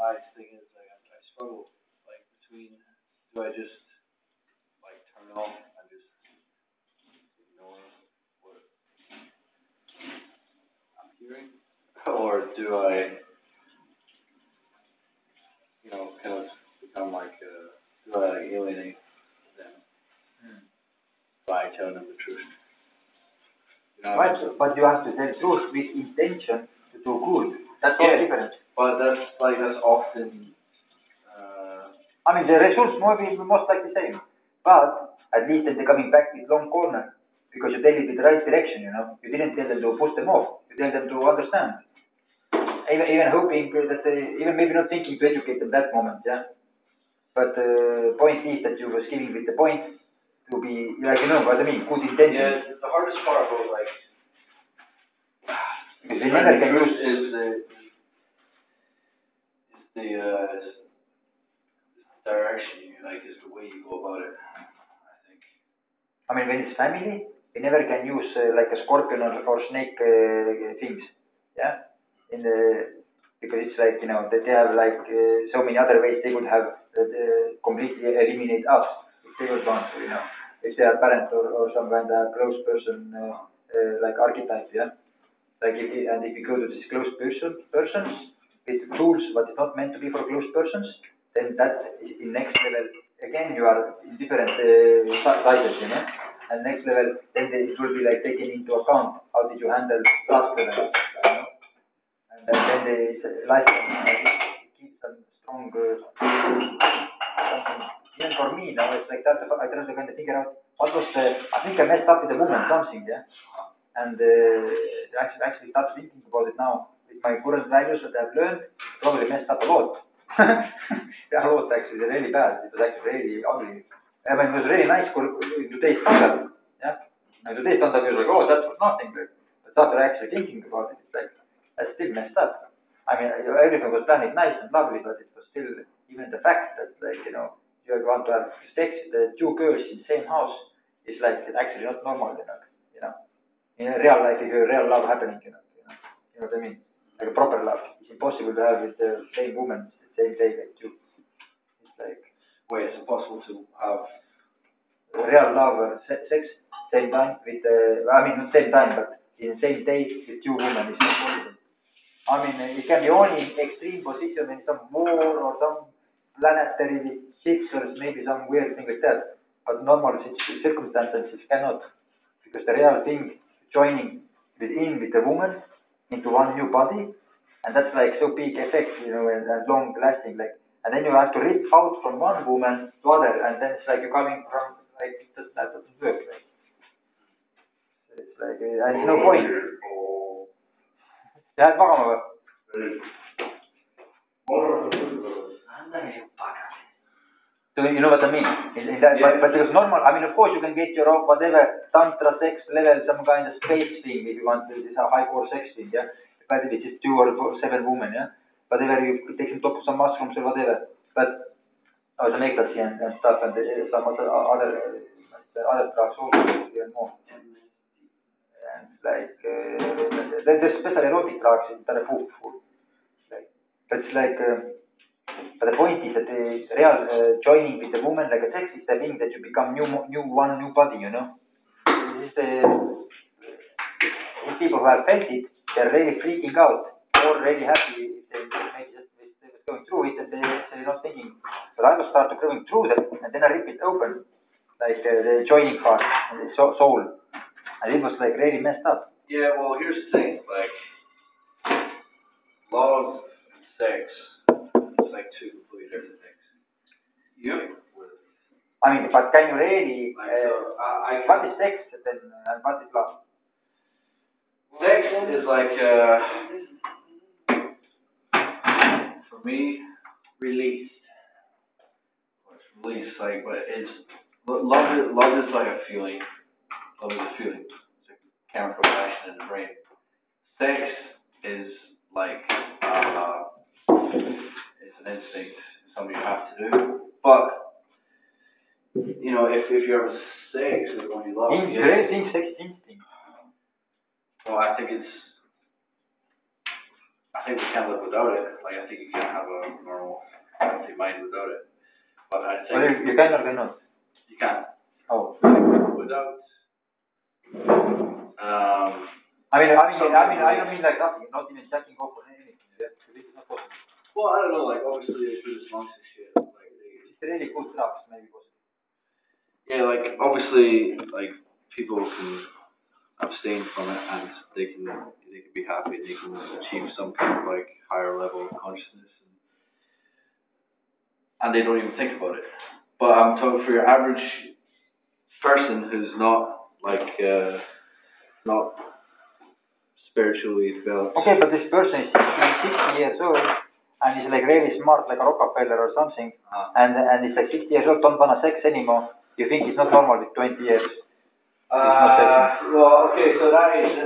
my thing is like I struggle like between do I just like turn off and just ignore what I'm hearing, or do I kind of become like do I like alienate them by telling them the truth? Right, but you have to tell truth with intention to do good. That's all different. But that's often. I mean, the results might be most likely the same, but at least they're coming back with long corner because you tell it with the right direction. You didn't tell them to push them off. You tell them to understand. Even hoping that even maybe not thinking to educate them that moment, yeah. But the point is that you was giving with the point to be like what I mean, good intention. Yeah, the hardest part about like because they never can use is the direction is the way you go about it. I think. I mean, when it's family, they never can use like a scorpion or snake things, yeah. Because it's like that they have like so many other ways they would have completely eliminate us if they would want to, if they are parent or some kind of close person like archetype, yeah. Like if you go to this close persons with tools, but it's not meant to be for close persons, then that is in next level. Again, you are in different sizes, And next level, then it will be like taken into account. How did you handle last level? And then the life keeps some strong something. Even for me now, it's like that. I try to kind of figure out what was I think I messed up with the woman something, yeah. And actually start thinking about it now with my current values that I've learned. Probably messed up a lot. A lot actually, really bad. It was actually really ugly. I mean, it was really nice for today's standard. Yeah, and today's standard was like, oh, that was nothing. But after actually thinking about it, it's like I still messed up. I mean, everything was planned nice and lovely, but it was still even the fact that you want to have sex with the two girls in the same house is like actually not normal, you know. In real life, if a real love happening, you know what I mean? Like a proper love. It's impossible to have with the same woman the same day like you. It's like, wait, it's impossible to have real love or sex same time with, I mean, not same time, but in the same day with two women. It's not possible. I mean, it can be only in extreme position in some war or some planetary shifts or maybe some weird thing like that. But normal circumstances cannot, because the real thing joining with the woman into one new body, and that's like so big effect, and long lasting. Like, and then you have to rip out from one woman to other, and then it's like you're coming from like that doesn't work. Like, it's like and no point. Lähed magama või? So you know what I mean? In that, but because normal, I mean, of course, you can get your own whatever tantra sex level, some kind of space thing if you want to, this high-core sex thing, yeah. But if it's 2 or 7 women, yeah. Whatever you take on top of some mushrooms or whatever, but or some ecstasy and stuff, and some other drugs also and more. And like there's special erotic drugs in Tarafu. Like, but it's like. But the point is that the real joining with the woman like a sex is the thing that you become new body, This is these people who have felt it, they're really freaking out, or really happy if they maybe just going through it and they're not thinking. But I was started going through that, and then I rip it open, like the joining part and the soul, and it was like really messed up. Yeah, well, here's the thing, like love and sex. It's like two completely different things. Yep. I mean, but can you really? What is sex then, and what is love? Sex is like, for me, released. Release, like, but it's love is like a feeling. Love is a feeling. It's like chemical reaction in the brain. Sex is like, it's an instinct. It's something you have to do. But if you have sex with one you love, sex instinct. Well, I think think we can't live without it. Like, I think you can't have a normal, healthy mind without it. But I think... Well, you can or cannot? You can't. Oh. Without... I don't mean like nothing, not even checking off or anything. Yeah? This is not possible. Well, I don't know, like, obviously they do this monster shit. Like, it's really good drugs, maybe possible. Yeah, like, obviously, like, people can abstain from it and they can be happy, they can achieve some kind of, like, higher level of consciousness. And they don't even think about it. But I'm talking for your average person who's not, like, not spiritually developed. Okay, but this person is 60 years old and he's like really smart, like a Rockefeller or something, and he's like 60 years old, don't want to sex anymore. You think he's not normal with 20 years? Well, okay, so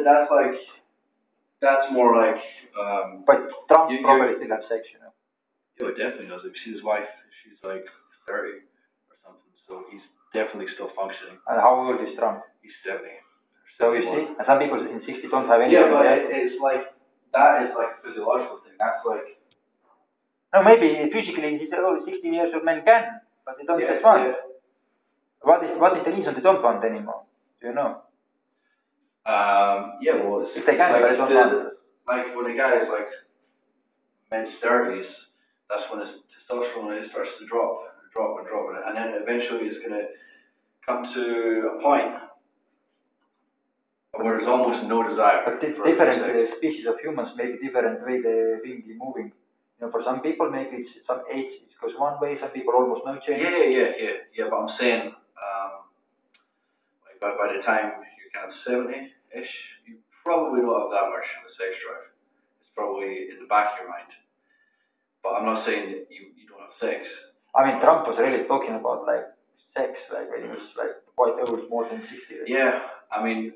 that's more like, but Trump probably still has sex, you know. Yeah, definitely does. If you see his wife, she's like 30 or something, so he's definitely still functioning. And how old is Trump? He's 70. So you see, and some people in 60 don't have any. Yeah, but it's like, that is like a physiological thing. That's like... No, maybe physically he's 60 years old men can, but they don't just want. Yeah. What is the reason they don't want anymore? Do you know? Yeah, well, if they can, like, but they don't want. Like when a guy is like mid-30s, that's when his testosterone starts to drop, and then eventually it's going to come to a point where there's almost no desire. But different species of humans, maybe different way the thing is moving. You know, for some people, maybe it's some age it goes one way. Some people almost no change. Yeah. But I'm saying, like by the time you're kind of 70-ish, you probably don't have that much of a sex drive. It's probably in the back of your mind. But I'm not saying that you don't have sex. I mean, Trump was really talking about like sex, like when he was like quite old, more than 60. Right? Yeah, I mean,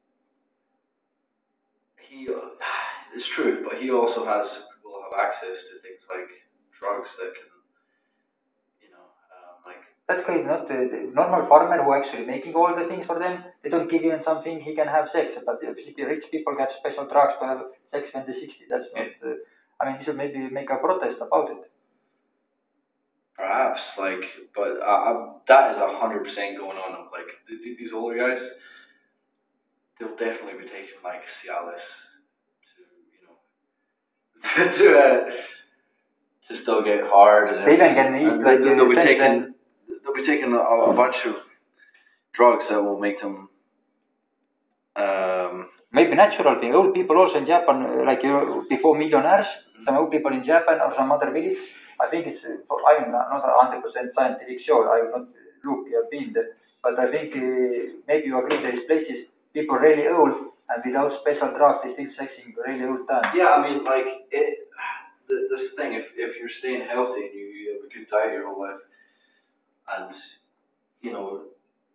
it's true, but he also will have access to things like drugs that can, you know, like... That's crazy, not the normal farmer who actually making all the things for them, they don't give him something, he can have sex, but the rich people get special drugs to have sex when they're 60, that's not, I mean, we should maybe make a protest about it. Perhaps, like, but that is 100% going on, like, these older guys, they'll definitely be taking, like, Cialis to still get hard, and they can eat, like, they'll be taking a bunch of drugs that will make them maybe natural thing. Old people also in Japan, like before millionaires, some old people in Japan or some other village, I think it's, I'm not 100% scientific sure, I will not look or been there, but I think maybe you agree there is places, people really old, and without special drugs, they still sexing really old time. Yeah, I mean, like, this thing, if you're staying healthy and you have a good diet your whole life, and, you know,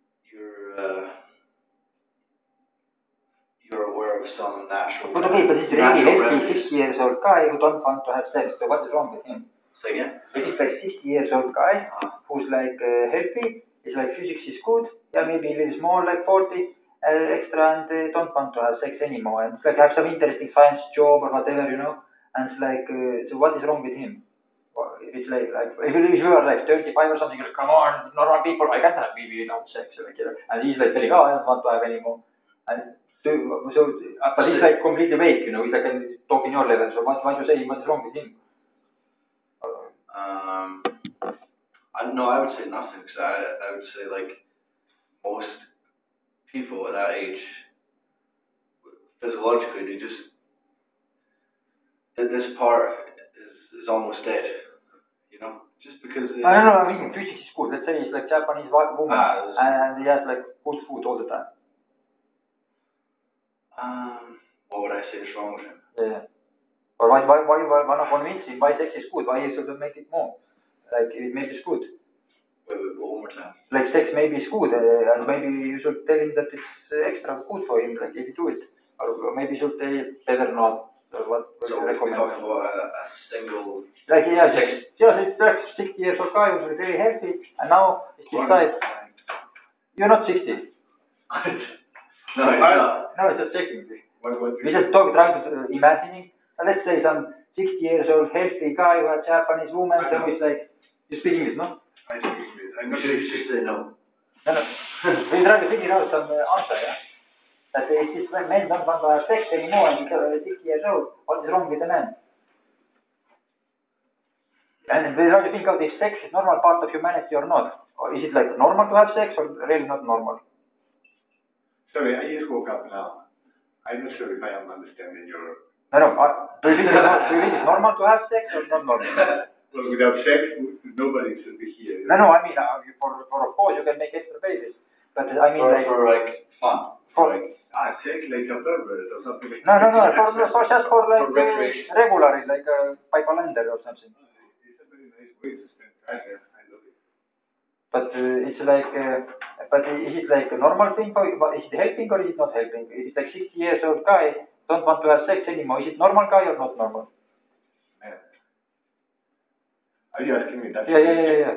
you're aware of some natural... But okay, but it's really healthy 60 years old guy who don't want to have sex, so what is wrong with him? Say again? If it's like 60 years old guy who's like healthy, it's like physics is good, yeah, maybe a little more, like 40 extra, and don't want to have sex anymore, and it's like have some interesting science job or whatever, you know, and it's like, so what is wrong with him? Well, it's like if you are like 35 or something, you come on, normal people, I can't have baby without sex, like, you know? And he's like telling, oh, I don't want to have anymore, and so, but he's like completely awake, you know, he's like talking your level, so what you say, what is wrong with him? I don't know, I would say nothing, because I would say, like, most people at that age, physiologically, they just, this part is almost dead, you know, just because... I don't know, I mean, physics is good, let's say it's like Japanese woman, and he has like good food all the time. What would I say is wrong with him? Yeah. Or why wanna convince him why sex is good? Why you should make it more? Like maybe it's good. Wait, one more time. Like sex maybe is good, and maybe you should tell him that it's extra good for him. Like if you do it, or maybe you should say better not. What would you recommend? We're talking about a single. Like it's like 60 years old guy who's very healthy, and now he decides. You're not 60. No, it's not. No, it's just checking. We just trying to imagining. And let's say some 60 years old, healthy guy who had Japanese woman, so it's like, you speak English, no? I speak English. I'm not Just say no. No. We try to figure out some answer, yeah? That if this men don't want to have sex anymore and he's 60 years old, what is wrong with the man? And we try to think out if sex is normal part of humanity or not. Or is it like normal to have sex or really not normal? Sorry, I just woke up now. I'm not sure if I am understanding your... No. Do you think it's normal to have sex or not normal? Well, without sex, nobody should be here. No, I mean, for of course you can make extra babies. But I mean for like fun. For like, sex like a pervert or something like No, for just for like recreation. regular, like by calendar or something. It's a very nice way to spend time. I love it. But it's like, but is it like a normal thing? Or is it helping or is it not helping? It's like 60 years old guy don't want to have sex anymore. Is it normal guy or not normal? Man. Are you asking me that? Yeah.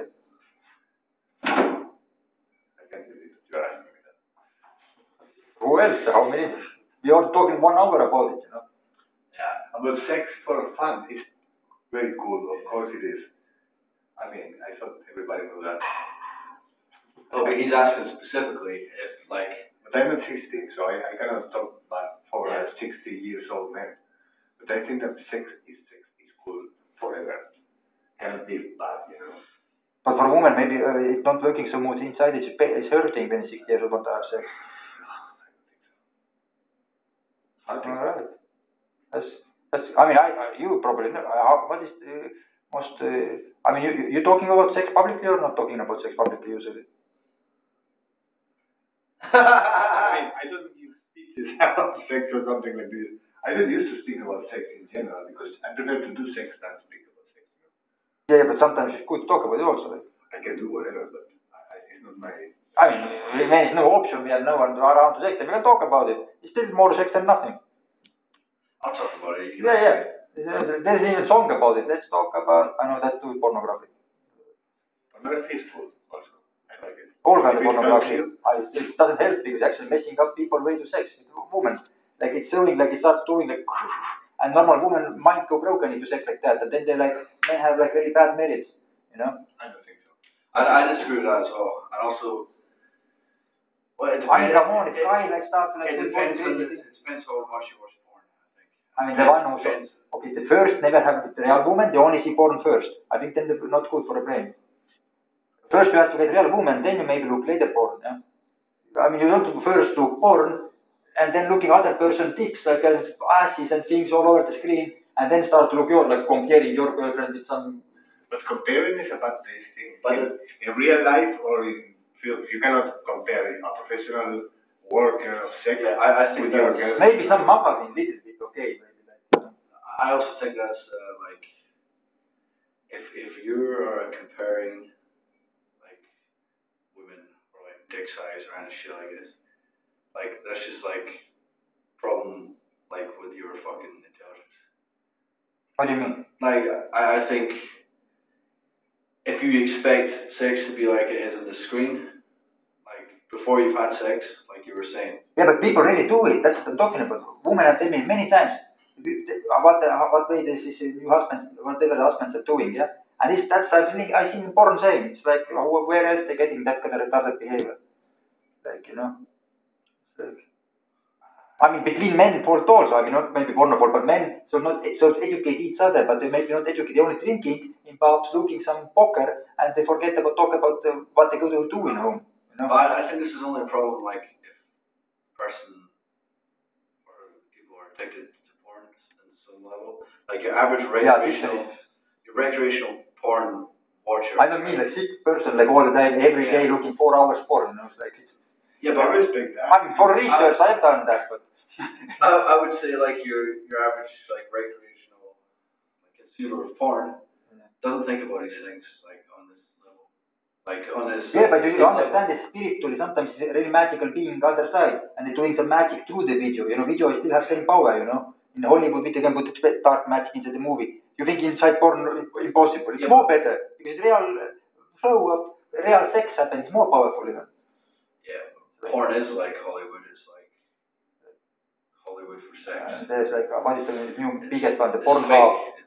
I can't believe you're asking me that. Who else? How many? We are talking 1 hour about it, you know. Yeah, about sex for fun is very cool. Of course it is. I mean, I thought everybody knew that. Oh, but he's asking specifically if, like... But I'm not 60, so I cannot talk about for a 60 years old man. But I think that sex is cool forever. Cannot be bad, you know. But for a woman, maybe it's not working so much inside. It's hurting when 60 years old want to have sex. I think so. All right. That's. I mean, you probably know. What is the most? I mean, you talking about sex publicly or not talking about sex publicly usually? I mean, I don't use speeches about sex or something like this. I don't used to speak about sex in general because I prefer to do sex than speak about sex. Yeah, but sometimes it's good to talk about it also. Like. I can do whatever, but it's not my... I mean, there is no option. We have no one around to sex. We can talk about it. It's still more sex than nothing. I'll talk about it. Yeah. There's even a song about it. Let's talk about... I know that's too pornography. Pornography is cool also. I like it. All kinds of pornography. It doesn't help because it's actually messing up people way to sex with women. Like it's showing like it starts doing like... And normal women might go broken into sex like that. And then they like... Men have like really bad marriage. You know? I don't think so. I disagree with that as well. And also... Well, it depends. I mean, come on, it's fine, like stuff like... It depends how much you watch porn, I think. I mean, the one who... Okay, the first never have the real woman, they only see porn first. I think then they're not good for the brain. First you have to get real woman, then you maybe look later porn, yeah? I mean, you don't first look porn, and then looking other person's dicks, like asses and things all over the screen, and then start to look like comparing your girlfriend with some... But comparing is about this thing. But in real life or in film, you cannot compare a professional worker of sex with your girl. Maybe some magazine, little bit, okay. Maybe like, I also think that's like, if you are comparing like women or like dick size or any shit like this, like that's just like problem like with your fucking intelligence. What do you mean? Like I think if you expect sex to be like it is on the screen, like before you've had sex, like you were saying. Yeah, but people really do it. That's what I'm talking about. Women have told me many times what way this is new husbands, whatever the husbands are doing, yeah. And that's I think I see important saying. It's like where else they're getting that kind of retarded behavior, like you know. Like, I mean, between men fault also. I mean, not maybe porno fault, but men so educate each other, but they maybe not educate. They only drinking in pubs, looking some poker, and they forget about talk about what they go to do in home. You know. But I think this is only a problem like if a person or people are addicted to porn on some level. Like your average recreational porn watcher. I don't mean a sick person like all the time, every day looking 4 hours porn. You know, it's like. Yeah, but I respect that. I mean, for research, I've done that, but. I would say like your average like recreational like consumer of porn doesn't think about these things like on this level, like on this. Yeah, but you understand that spiritually sometimes it's a really magical being the other side, and they're doing some magic through the video. You know, video still has same power. You know, in Hollywood, they can put dark magic into the movie. You think inside porn impossible? It's more better because real flow of real sex happens more powerful. You know. Yeah, porn is like Hollywood. It's like Hollywood for sex. There's like what is the new biggest one, the Pornhub.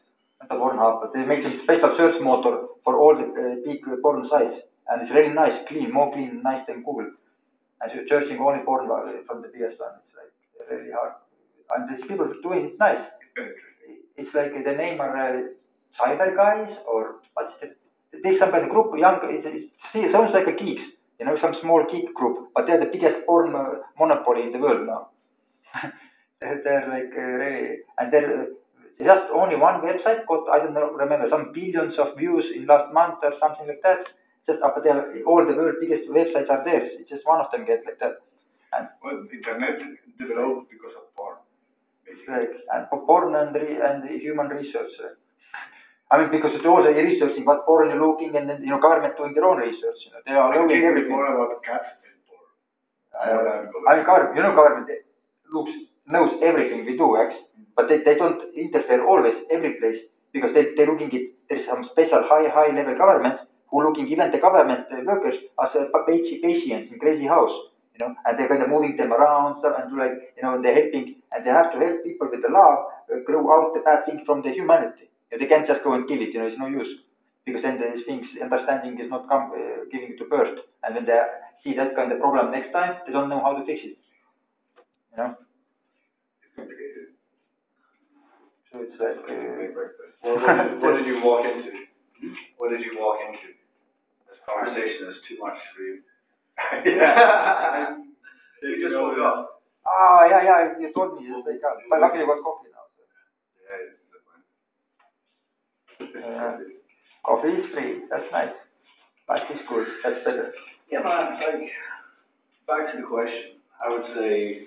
not a Pornhub, but they make a special search motor for all the big porn sites, and it's really nice, clean, more clean, nice than Google. And you're searching only porn from the biggest one. It's like really hard, and these people doing it nice. It's like the name are cyber guys or what's it? There's some kind of group, young. It sounds like a geeks, some small geek group, but they're the biggest porn monopoly in the world now. They're like really, and they're just only one website got, I don't know, remember, some billions of views in last month or something like that. Just up there, all the world biggest websites are theirs. It's just one of them gets like that. And well, internet developed because of porn. Like, and porn and human research. I mean, because it's also researching what porn you're looking, and then government doing their own research. They are knowing everything. More about cats and porn. I mean, government knows everything we do, but they don't interfere always every place, because they're looking at, there's some special high level governments who looking even the government workers as patients in crazy house, and they're kind of moving them around and they're helping, and they have to help people with the law grow out the bad things from the humanity. They can't just go and kill it, it's no use, because then these things, understanding is not giving it to birth, and when they see that kind of problem next time, they don't know how to fix it. So it's like. What did you walk into? What did you walk into? This conversation is too much for you. Yeah. You just woke up. Oh, yeah, you told me. But luckily I got coffee now. So. Yeah, coffee is free. That's nice. Life is good. That's better. Yeah, man. Like, back to the question. I would say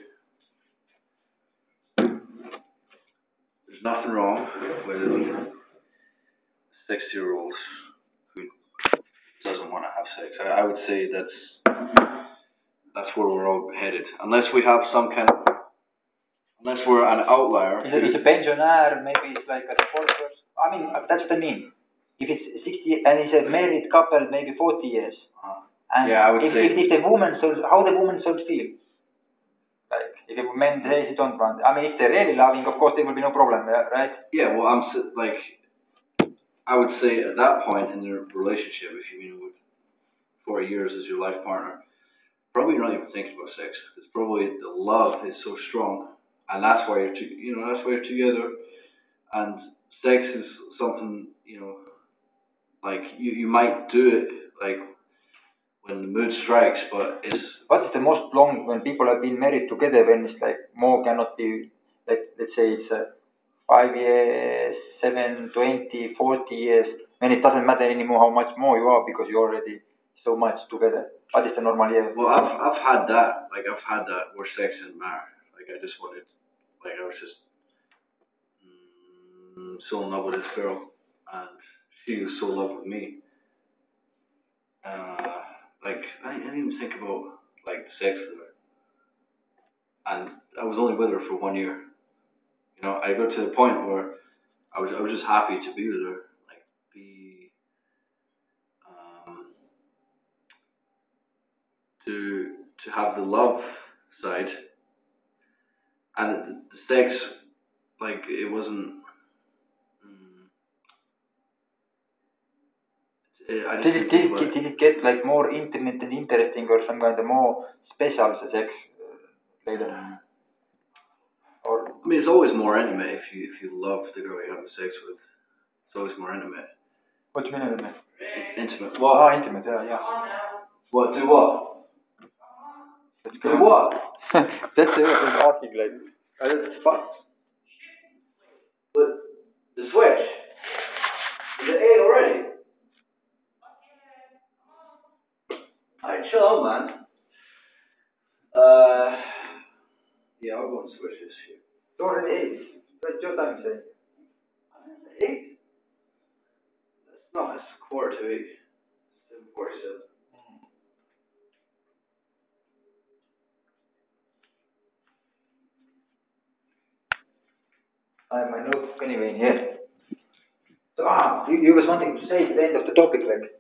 there's nothing wrong with a 60-year-old who doesn't want to have sex. I would say that's where we're all headed. Unless we have unless we're an outlier. It's a pensioner, maybe it's like a support person. I mean, that's what I mean. If it's 60 and it's a married couple, maybe 40 years. And yeah, I would say. If the woman should, how the woman should feel. Like, if a man says he don't want, I mean, if they're really loving, of course there will be no problem, right? Yeah, well, I would say at that point in their relationship, if you with 4 years as your life partner, probably you're not even thinking about sex. It's probably the love is so strong, and that's why that's why you're together. And sex is something like you might do it like when the mood strikes, but it's. What is the most long when people have been married together, when it's like more cannot be, like, let's say it's 5 years, 7, 20, 40 years, when it doesn't matter anymore how much more you are because you're already so much together. What is the normal year? Well, I've had that. Like, I've had that where sex didn't matter. Like, I just wanted, like, I was just so in love with this girl, and she was so in love with me. Like, I didn't even think about, like, sex with her. And I was only with her for 1 year. I got to the point where I was just happy to be with her. Like, to have the love side, and the sex, like, it wasn't. Did it get like more intimate and interesting, or some kind of more special sex later? Or I mean, it's always more intimate if you love the girl you're having sex with. It's always more intimate. What do you mean intimate? Intimate. What? Oh, intimate. Yeah. What? Do what? Do what? That's the way I'm asking, like. But the switch. Is it 8 already? Alright, chill out, man. Yeah, I'll go and switch this shit. It's already 8. What's your time saying? 8? That's not, it's 7:45. 7:47. I have my notebook anyway in here. So, you was wanting to say at the end of the topic, like.